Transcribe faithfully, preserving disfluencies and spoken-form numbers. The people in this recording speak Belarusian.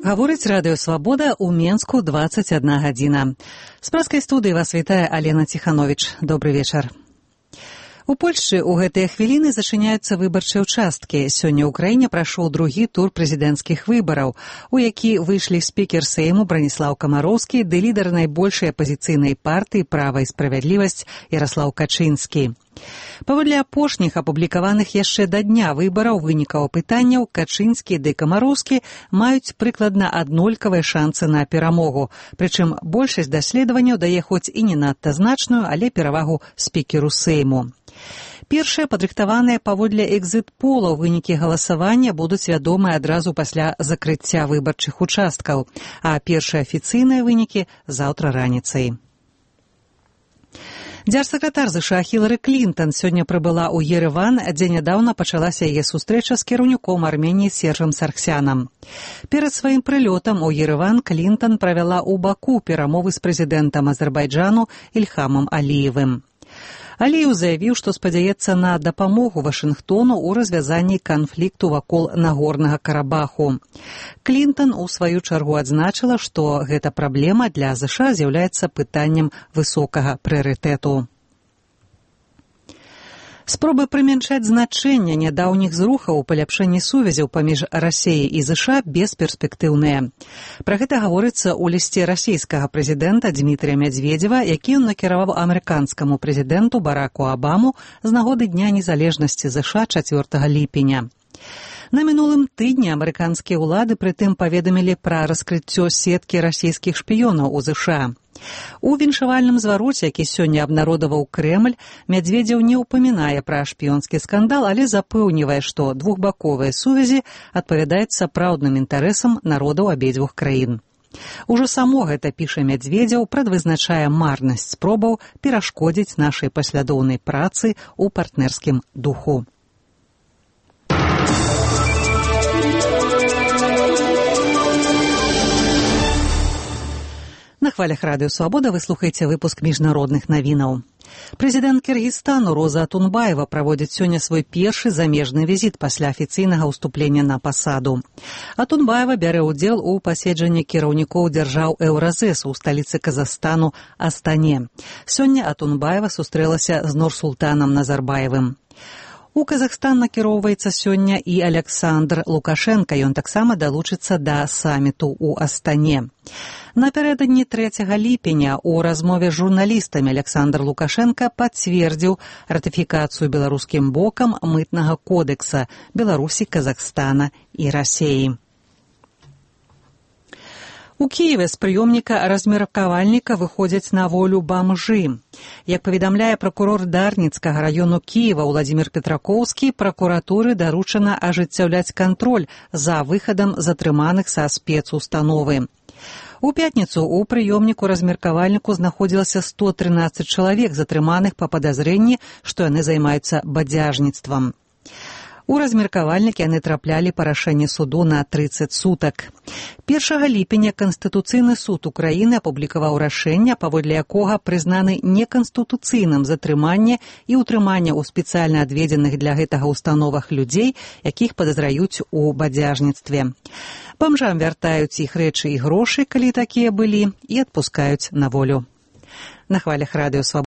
Гаворыць радыё «Свабода» ў Менску дваццаць адна гадзіна. З праскай студыі вас вітае Алена Ціхановіч. Добры вечар. У Польшчы ў гэтыя хвіліны зачыняюцца выбарчыя ўчасткі. Сёння ў краіне прайшоў другі тур прэзідэнцкіх выбараў, у які выйшлі спікер Сейму Браніслаў Камароўскі ды лідар найбольшай апазіцыйнай партыі «Права і справядлівасць» Яраслаў Качынскі. Паводле апошніх апублікаваных яшчэ да дня выбараў вынікаў апытанняў, Качынскі ды Камароўскі маюць прыкладна аднолькавыя шанцы на перамогу. Прычым большасць даследаванняў дае хоць і не надта значную, але перавагу спікеру Сейму. Першыя падрыхтаваныя паводле экзіт-полаў вынікі галасавання будуць вядомыя адразу пасля закрыцця выбарчых участкаў, а першыя афіцыйныя вынікі заўтра раніцай. Дзяржсакратар ЗША Хілары Клінтан сёння прыбыла ў Ерэван, дзе нядаўна пачалася яе сустрэча з кіраўніком Арменіі Сержам Сарксянам. Перад сваім прылётам у Ерэван Клінтан правяла ў Баку перамовы з прэзідэнтам Азербайджану Ільхамам Аліевым. Аліеў заявіў, што спадзяецца на дапамогу Вашынгтону ў развязанні канфлікту вакол Нагорнага Карабаху. Клінтан у сваю чаргу адзначыла, што гэта праблема для ЗША з'яўляецца пытаннем высокага прыярытэту. Спробы прымяншаць значэнне нядаўніх зрухаў у паляпшэнні сувязяў паміж Расіяй і ЗША бесперспектыўныя. Пра гэта гаворыцца ў лісце расійскага прэзідэнта Дмітрія Мядзведзева, які ён накіраваў амерыканскаму прэзідэнту Бараку Абаму з нагоды Дня незалежнасці ЗША чацвёртага ліпеня. На мінулым тыдні амерыканскія ўлады прытым паведамілі пра раскрыццё сеткі расійскіх шпіёнаў у ЗША. У віншавальным звароце, які сёння абнародаваў Крэмль, Мядзведзеў не ўпамінае пра шпіёнскі скандал, але запэўнівае, што двухбаковыя сувязі адпавядаюць сапраўдным інтарэсам народаў абедзвюх краін. Ужо само гэта, піша Мядзведзеў, прадвызначае марнасць спробаў перашкодзіць нашай паслядоўнай працы ў партнерскім духу. На хвалях радыё «Свабода» вы слухаеце выпуск міжнародных навінаў. Прэзідэнт Кіргізстану Роза Атунбаева праводзіць сёння свой першы замежны візіт пасля афіцыйнага ўступлення на пасаду. Атунбаева бярэ ўдзел у паседжанні кіраўнікоў дзяржаў Еўразэс у сталіцы Казахстану Астане. Сёння Атунбаева сустрэлася з Нурсултанам Назарбаевым. У Казахстан накіроўваецца сёння і Александр Лукашенка, ён таксама далучыцца да саміту ў Астане. Напярэдадні трэцяга ліпеня ў размове з журналістамі Александр Лукашенка пацвердзіў ратыфікацыю беларускім бокам мытнага кодэкса Беларусі, Казахстана і Расіі. У Кіеве з прыёмніка размеркавальніка выходзяць на волю бамжы. Як паведамляе пракурор Дарніцкага раёну Кіева Уладзімір Петракоўскі, пракуратуры даручана ажыццяўляць кантроль за выхадам затрыманых са спецустановы. У пятніцу ў прыёмніку размеркавальніку знаходзілася сто трынаццаць чалавек, затрыманых па падазрэнні, што яны займаюцца бадзяжніцтвам. У размеркавальнікі яны траплялі па рашэнні суду на трыццаць сутак. першага ліпеня Канстытуцыйны суд Украіны апублікаваў рашэнне, паводле якога прызнаны неканстытуцыйным затрыманне і ўтрыманне ў спецыяльна адведзеных для гэтага установах людзей, якіх падазраюць у бадзяжніцтве. Бамжам вяртаюць іх рэчы і грошы, калі такія былі, і адпускаюць на волю. На хвалях радыё «Свабода»